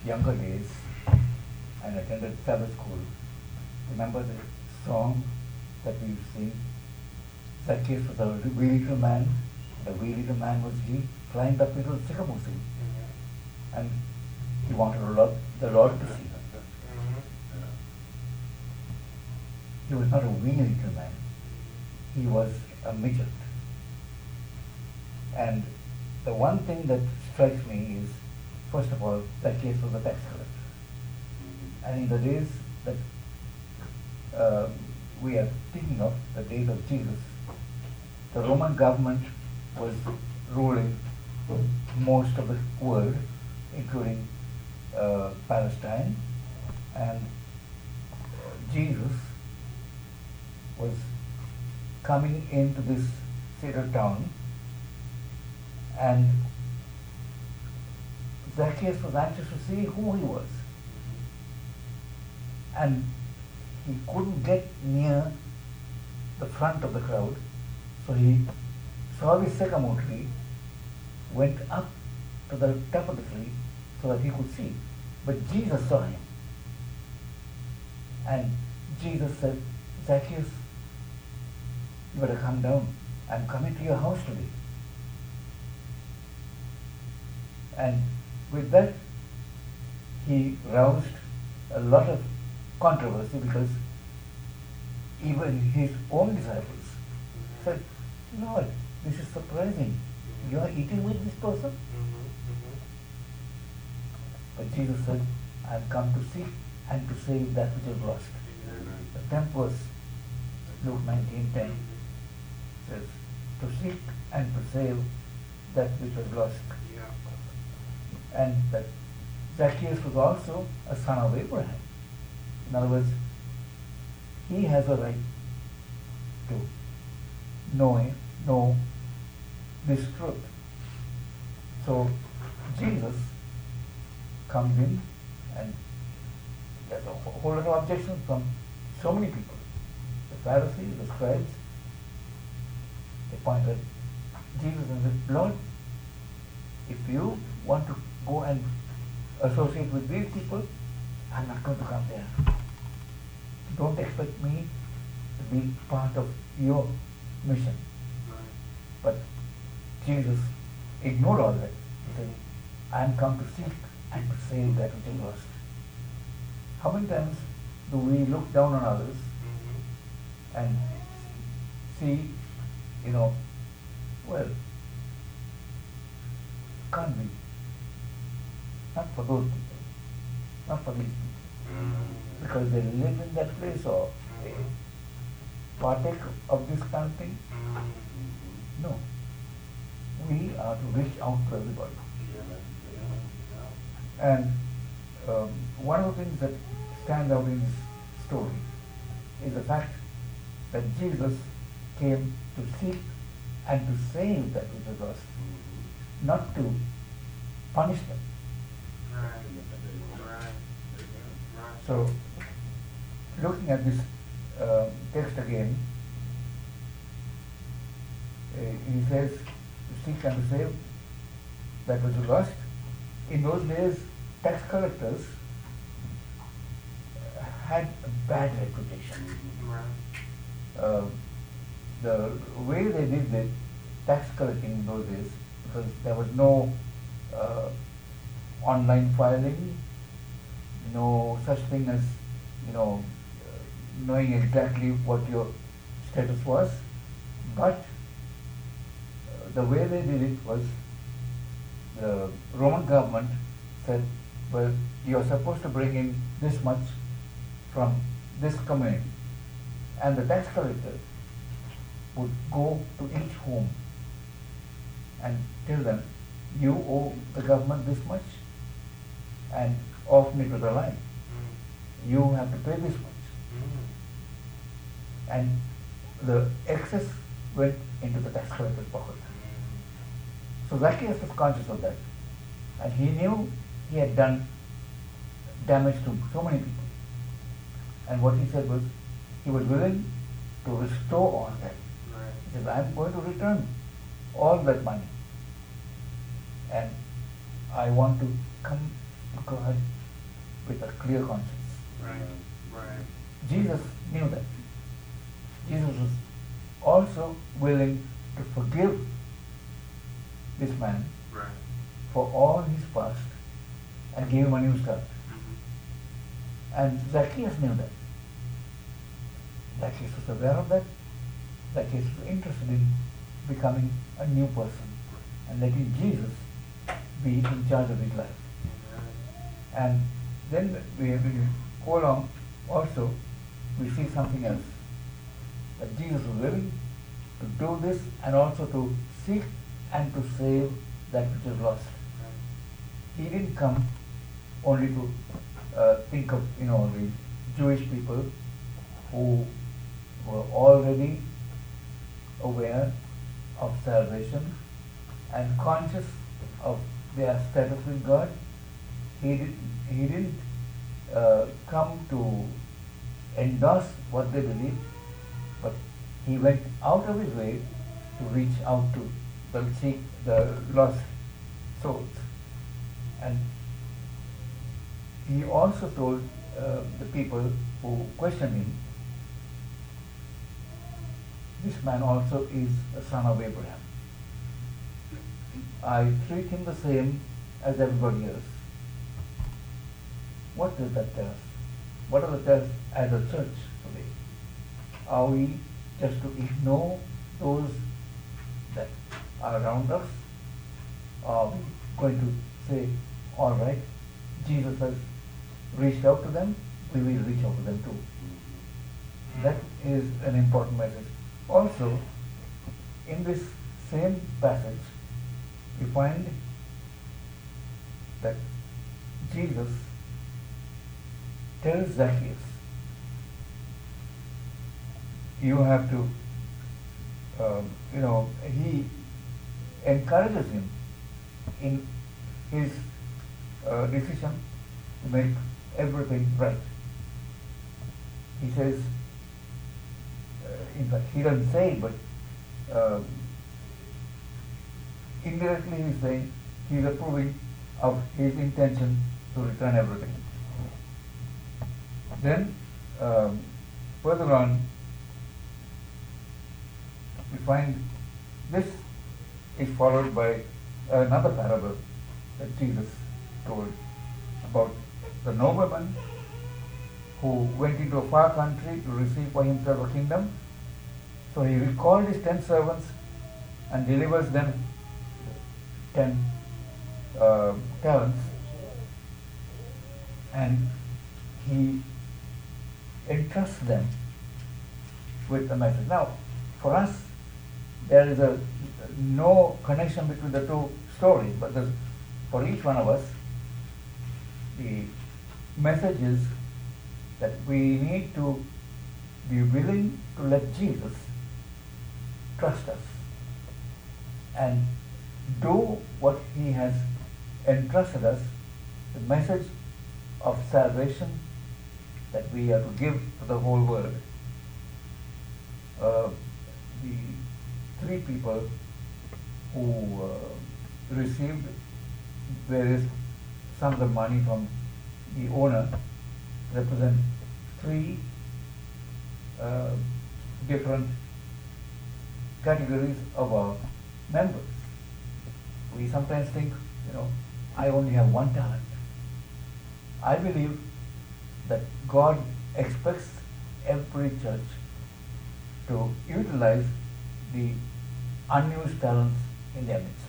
younger days and attended Sabbath school, remember the song that we sing? Zacchaeus was a wee little man. The wee little man was he climbed up into the sycamore tree, and he wanted the Lord to see him. He was not a wee little man. He was a midget. And the one thing that strikes me is, first of all, Zacchaeus was a tax collector. And in the days that we are thinking of, the days of Jesus, the Roman government was ruling most of the world, including Palestine, and Jesus was coming into this cedar town, and Zacchaeus was anxious to see who he was, and he couldn't get near the front of the crowd, so he saw the sycamore tree, went up to the top of the tree so that he could see. But Jesus saw him, and Jesus said, Zacchaeus, you better come down. I'm coming to your house today. And with that, he roused a lot of controversy, because even his own disciples said, Lord, this is surprising. You are eating with this person? But Jesus said, I have come to seek and to save that which is lost. The 10th verse, Luke 19:10 says, to seek and to save that which was lost. And that Zacchaeus was also a son of Abraham. In other words, he has a right to know this truth. So Jesus comes in, and there's a whole lot of objections from so many people. The Pharisees, the scribes, they pointed Jesus and said, Lord, if you want to go and associate with these people, I'm not going to come there. Don't expect me to be part of your mission. But Jesus ignored all that. He said, I am come to seek and to save that which is lost. How many times do we look down on others and see, well, can't be. Not for those people, not for these people. Because they live in that place or they partake of this kind of thing. No. We are to reach out to everybody. And one of the things that stands out in this story is the fact that Jesus came to seek and to save that which was lost, not to punish them. So, looking at this text again, he says to seek and to save that which was lost. In those days, tax collectors had a bad reputation. The way they did the tax collecting in those days, because there was no online filing, no such thing as knowing exactly what your status was, but the way they did it was the Roman government said, well, you're supposed to bring in this much from this community, and the tax collector would go to each home and tell them, you owe the government this much, and often it was a lie. You have to pay this much. And the excess went into the tax collector's pocket. So Zacchaeus was conscious of that. And he knew he had done damage to so many people. And what he said was, he was willing to restore all that. He said, I am going to return all that money. And I want to come God with a clear conscience. Right. Jesus knew that. Jesus was also willing to forgive this man Right. for all his past and give him a new start. And Zacchaeus knew that. Zacchaeus was aware of that. Zacchaeus was interested in becoming a new person and letting Jesus be in charge of his life. And then when we go along, also we see something else. That Jesus was willing to do this and also to seek and to save that which is lost. He didn't come only to think of the Jewish people who were already aware of salvation and conscious of their status with God. He didn't come to endorse what they believed, but he went out of his way to reach out to the lost souls. And he also told the people who questioned him, this man also is a son of Abraham. I treat him the same as everybody else. What does that tell us? What does it tell us as a church today? Are we just to ignore those that are around us? Are we going to say, all right, Jesus has reached out to them, we will reach out to them too? That is an important message. Also, in this same passage, we find that Jesus tells Zacchaeus, you have to, he encourages him in his decision to make everything right. He says, in fact, he doesn't say it, but indirectly he's saying he's approving of his intention to return everything. Then, further on, we find this is followed by another parable that Jesus told about the nobleman who went into a far country to receive for himself a kingdom. So he recalled his 10 servants and delivers them 10 talents, and he entrusts them with the message. Now, for us, there is no connection between the two stories, but for each one of us, the message is that we need to be willing to let Jesus trust us and do what he has entrusted us, the message of salvation that we are to give to the whole world. The 3 people who received various sums of money from the owner represent 3 different categories of our members. We sometimes think, I only have 1 talent. I believe that God expects every church to utilize the unused talents in their midst.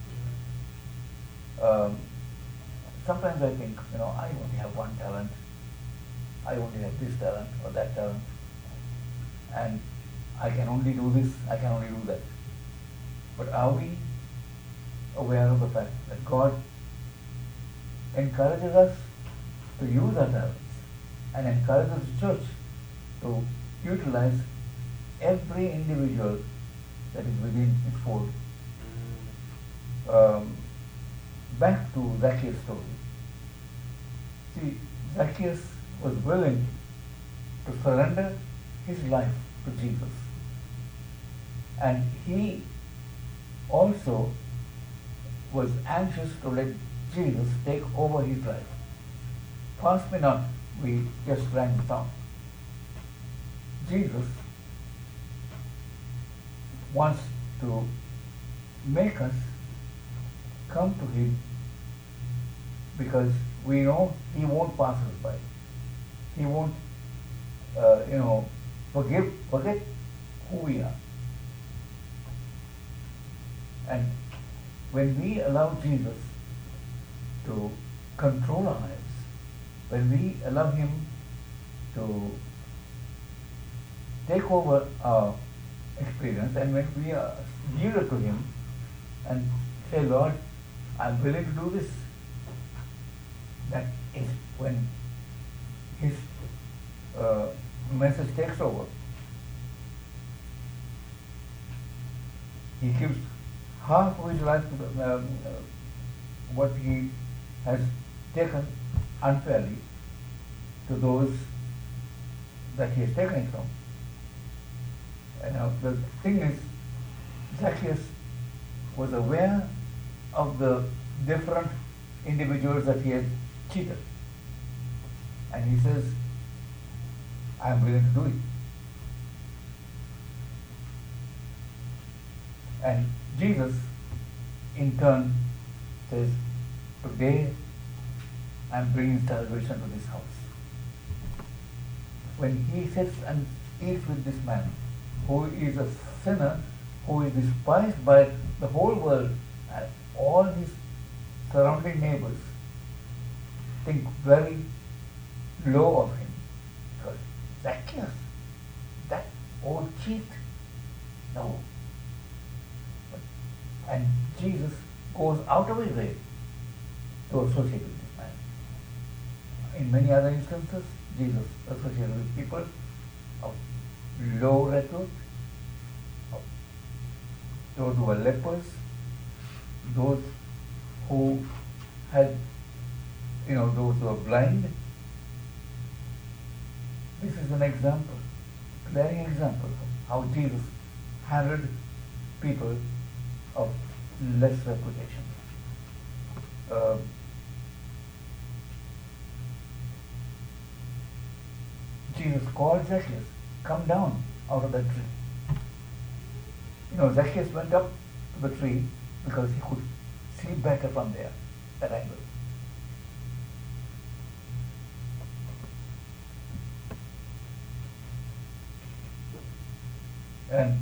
Sometimes I think, I only have 1 talent. I only have this talent or that talent. And I can only do this, I can only do that. But are we aware of the fact that God encourages us to use our talents and encourages the church to utilize every individual that is within its fold? Back to Zacchaeus' story. See, Zacchaeus was willing to surrender his life to Jesus. And he also was anxious to let Jesus take over his life. pass me not, we just rang the song. Jesus wants to make us come to Him because we know He won't pass us by. He won't, forget who we are. And when we allow Jesus to control our lives, when we allow Him to take over our experience, and when we are yielded to Him and say, Lord, I'm willing to do this, that is when His message takes over. He gives half of His life to what He has taken unfairly to those that He has taken it from. And now the thing is, Zacchaeus was aware of the different individuals that he had cheated. And he says, I am willing to do it. And Jesus, in turn, says, today I am bringing salvation to this house. When He sits and eats with this man, who is a sinner, who is despised by the whole world, and all his surrounding neighbors think very low of him. Because Zacchaeus, that old cheat, no. And Jesus goes out of his way to associate with this man. In many other instances, Jesus associated with people of low repute, those who were lepers, those who had, those who were blind. This is an example, glaring example of how Jesus handled people of less reputation. Jesus called Zacchaeus, come down out of that tree. Zacchaeus went up to the tree because he could see better from there, that angle. And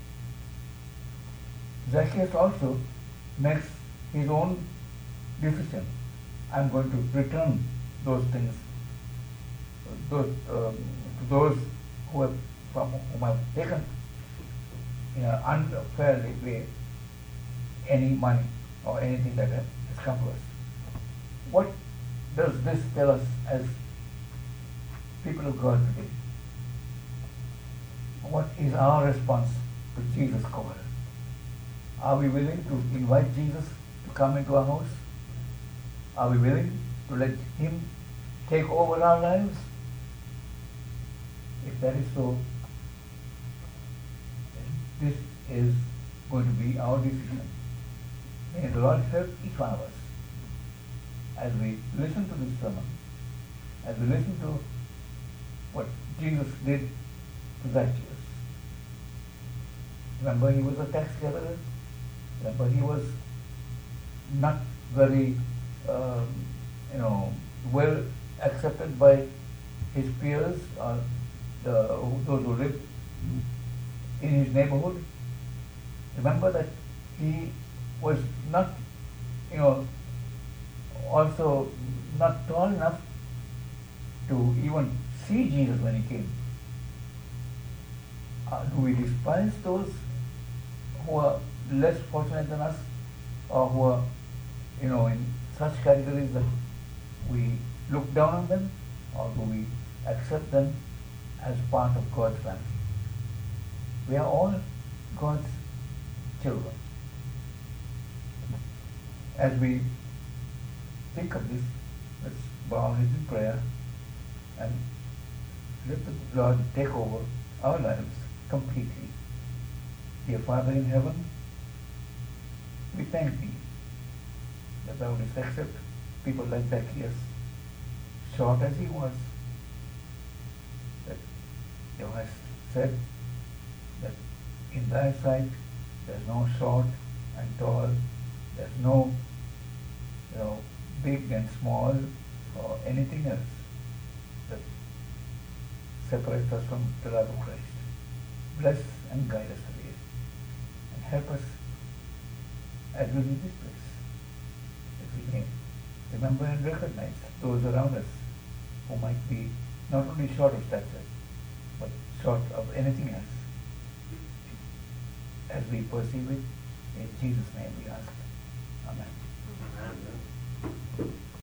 Zacchaeus also makes his own decision. I'm going to return those things to those who have, from whom I've taken in an unfair way any money or anything that has come to us. What does this tell us as people of God today? What is our response to Jesus' call? Are we willing to invite Jesus to come into our house? Are we willing to let Him take over our lives? If that is so, this is going to be our decision. May the Lord help each one of us as we listen to this sermon, as we listen to what Jesus did to Zacchaeus. Remember, he was a tax gatherer. Remember, he was not very, well accepted by his peers or those who lived in his neighborhood. Remember that he was not, also not tall enough to even see Jesus when he came. Do we despise those who are less fortunate than us, or who are, in such categories that we look down on them, or do we accept them as part of God's family? We are all God's children. As we think of this, let's bow our heads in prayer and let the Lord take over our lives completely. Dear Father in heaven, we thank Thee that Thou wouldst accept people like Zacchaeus, short as he was, that thou hast said that in thy sight there's no short and tall, there's no big and small or anything else that separates us from the love of Christ. Bless and guide us today and help us as we leave this place, that we may remember and recognize those around us who might be not only short of stature but short of anything else. As we perceive it, in Jesus' name we ask. Amen.